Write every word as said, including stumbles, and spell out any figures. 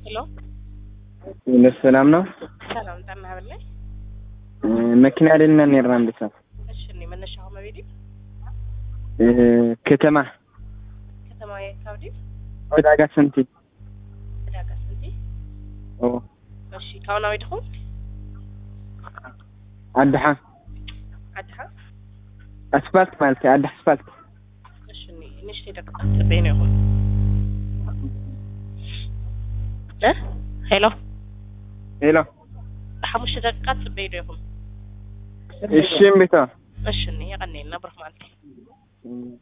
ሄሎ ሰላም ነው። ሰላም ጠና ብለኝ መኪና አይደልና ነርና እንደሳ እሺ እኔ መነሻው መቤዲ ከተማ ከተማ የካውዲ ወዳጋ ሰንቲ ወዳጋ ሰንቲ ኦ እሺ ታውናው ይድኹም አድሃ አድሃ አስፋልት ማለት አድሃ አስፋልት እሺ እኔ እሺ ተደቅጣ በእኔ ይሁን እ ሄሎ ሄሎ ሐሙሽ ደቂቃት በይዶ ይሁን እሺ እምቢታ እሺ እኔ ያቀነና ብርህ ማለት